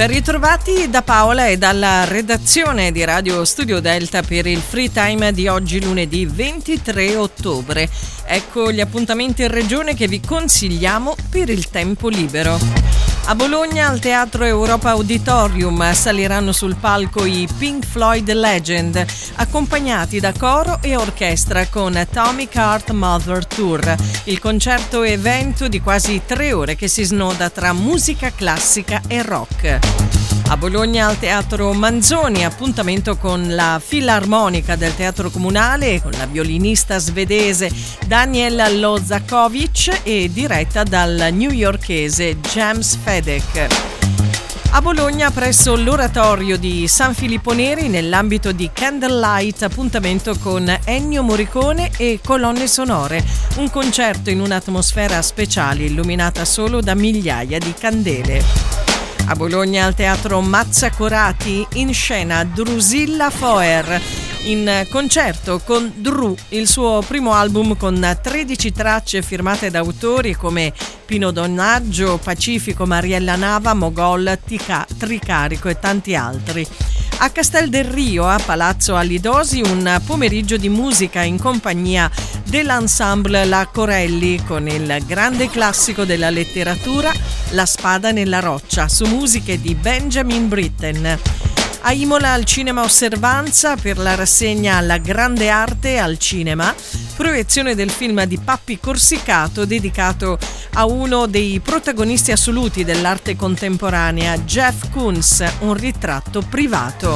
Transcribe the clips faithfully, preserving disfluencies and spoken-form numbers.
Ben ritrovati da Paola e dalla redazione di Radio Studio Delta per il Free Time di oggi lunedì ventitré ottobre. Ecco gli appuntamenti in regione che vi consigliamo per il tempo libero. A Bologna, al Teatro Europa Auditorium, saliranno sul palco i Pink Floyd Legend, accompagnati da coro e orchestra con Atomic Heart Mother Tour, il concerto evento di quasi tre ore che si snoda tra musica classica e rock. A Bologna, al Teatro Manzoni, appuntamento con la Filarmonica del Teatro Comunale, con la violinista svedese Daniela Lozakovic e diretta dal newyorkese James Fedek. A Bologna, presso l'oratorio di San Filippo Neri, nell'ambito di Candlelight, appuntamento con Ennio Morricone e colonne sonore, un concerto in un'atmosfera speciale illuminata solo da migliaia di candele. A Bologna, al Teatro Mazzacorati, in scena Drusilla Foer, in concerto con Dru, il suo primo album con tredici tracce firmate da autori come Pino Donaggio, Pacifico, Mariella Nava, Mogol, Tica, Tricarico e tanti altri. A Castel del Rio, a Palazzo Alidosi, un pomeriggio di musica in compagnia dell'ensemble La Corelli con il grande classico della letteratura La spada nella roccia, su musiche di Benjamin Britten. A Imola, al Cinema Osservanza, per la rassegna La grande arte al cinema, proiezione del film di Pappi Corsicato dedicato a uno dei protagonisti assoluti dell'arte contemporanea, Jeff Koons, un ritratto privato.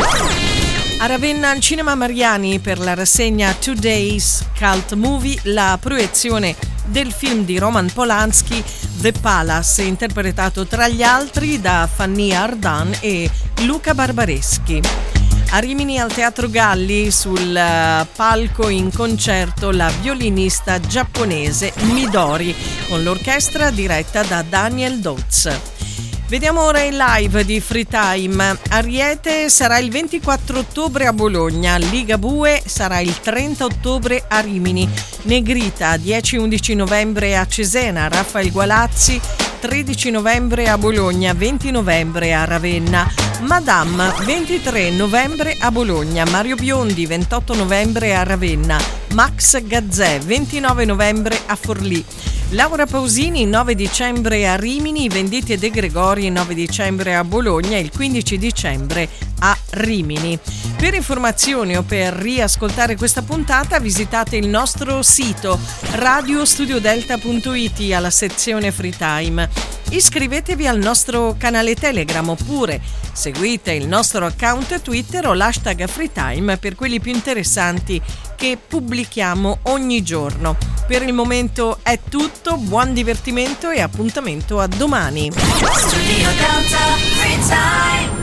A Ravenna, al Cinema Mariani, per la rassegna Today's Cult Movie, la proiezione del film di Roman Polanski The Palace, interpretato tra gli altri da Fanny Ardant e Luca Barbareschi. A Rimini, al Teatro Galli, sul palco in concerto la violinista giapponese Midori con l'orchestra diretta da Daniel Dodds. Vediamo ora il live di Free Time. Ariete sarà il ventiquattro ottobre a Bologna, Ligabue sarà il trenta ottobre a Rimini, Negrita dieci undici novembre a Cesena, Raffaele Gualazzi tredici novembre a Bologna, venti novembre a Ravenna, Madame ventitré novembre a Bologna, Mario Biondi ventotto novembre a Ravenna, Max Gazzè ventinove novembre a Forlì, Laura Pausini nove dicembre a Rimini, Venditti e De Gregori nove dicembre a Bologna e il quindici dicembre a Rimini. Per informazioni o per riascoltare questa puntata visitate il nostro sito radio studio delta punto it alla sezione Free Time. Iscrivetevi al nostro canale Telegram oppure seguite il nostro account Twitter o l'hashtag FreeTime per quelli più interessanti che pubblichiamo ogni giorno. Per il momento è tutto, buon divertimento e appuntamento a domani. Studio Delta Free Time.